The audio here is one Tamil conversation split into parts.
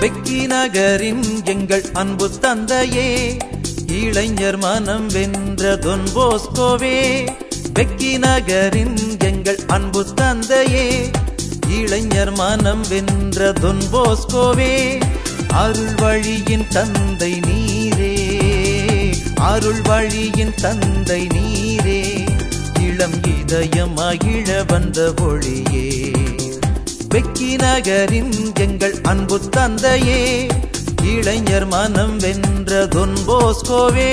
வெக்கி நகரின் எங்கள் அன்பு தந்தையே, இளைஞர் மனம் வென்ற தொன் போஸ்கோவே. வெக்கி நகரின் எங்கள் அன்பு தந்தையே, இளைஞர் மனம் வென்ற தொன் போஸ்கோவே. அருள் வழியின் தந்தை நீரே, அருள் வழியின் தந்தை நீரே, இளம் இதயம் மகிழ வந்த ஒளியே. வெக்கி நகரின் எங்கள் அன்பு தந்தையே, இளைஞர் மனம் வென்ற தொன் போஸ்கோவே.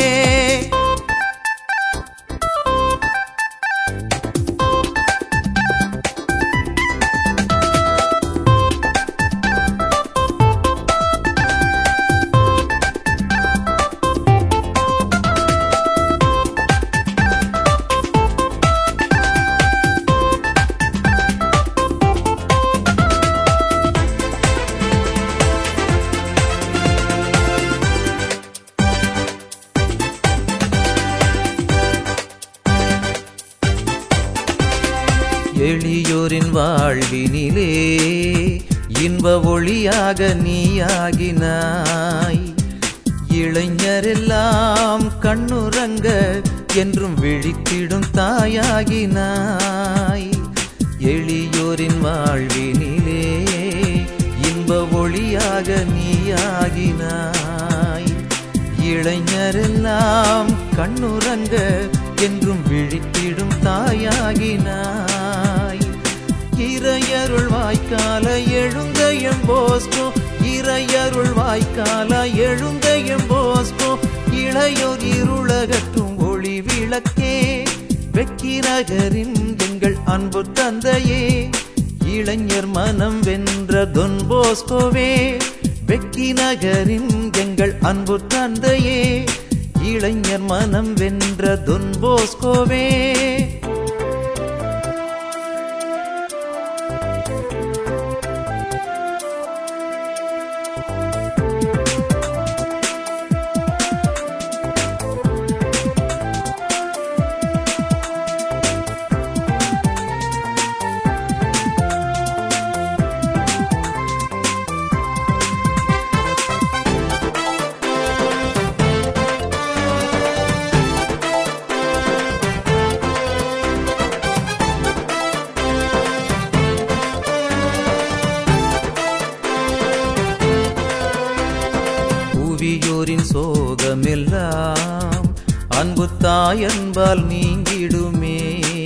எளியோரின் வாழ்வினிலே இன்ப ஒளியாக நீயாகினாய். இளைஞரெல்லாம் கண்ணுறங்க என்றும் விழித்திடும் தாயாகினாய். எளியோரின் வாழ்வினிலே இன்ப ஒளியாக நீயாகினாய். இளைஞரெல்லாம் கண்ணுறங்க என்றும் விழித்திடும் தாயாகினாய். இறையருள் வாய்க்கால எழுந்த எம்போஸ்கோ, இறையருள் வாய்க்கால எழுந்த எம்போஸ்கோ, இளையோர் இருளகற்றும் ஒளி விளக்கே. வெக்கி நகரின் எங்கள் அன்பு தந்தையே, இளைஞர் மனம் வென்ற தொன் போஸ்கோவே. வெக்கி நகரின் எங்கள் அன்பு தந்தையே, இளைஞர் மனம் வென்ற தொன் போஸ்கோவே. புவியோரின் சோகமெல்லாம் அன்பு தாயன்பால் நீங்கிடுமே.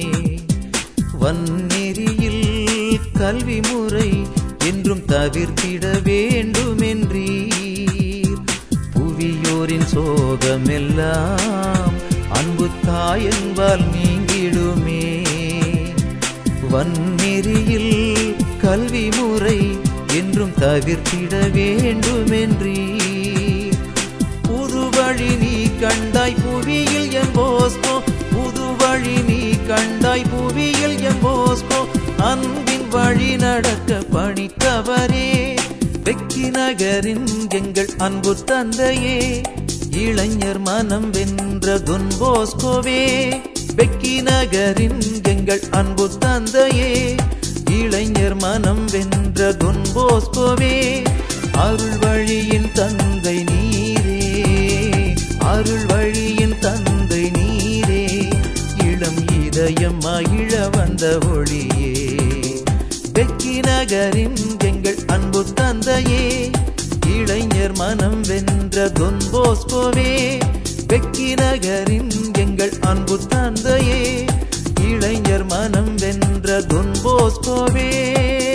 வன்னெறியில் கல்வி முறை என்றும் தவிர்த்திட வேண்டுமென்றீர். புவியோரின் சோகமெல்லாம் அன்பு தாயன்பால் நீங்கிடுமே. வன்னெறியில் கல்வி முறை என்றும் தவிர்த்திட வேண்டுமென்றீர். புது வழி நீ கண்டாய் புவியில் எம்போஸ்கோ, புது வழி நீ கண்டாய் புவியில் எம்போஸ்கோ, அன்பின் வழி நடக்க பணித்தவரே. வெக்கி நகரின் எங்கள் அன்பு தந்தையே, இளைஞர் மனம் வென்ற தொன் போஸ்கோவே. வெக்கி நகரின் எங்கள் அன்பு தந்தையே, இளைஞர் மனம் வென்ற தொன் போஸ்கோவே. அருள் வழியின் தந்தை நீரே, அருள் வழியின் தந்தை நீரே, இளம் இதயம் மகிழ வந்த ஒளியே. வெக்கி நகரின் எங்கள் அன்பு தந்தையே, இளைஞர் மனம் வென்ற தொன் போஸ்கோவே. வெக்கி நகரின் எங்கள் அன்பு தந்தையே, இளைஞர் மனம் வென்ற தொன் போஸ்கோவே.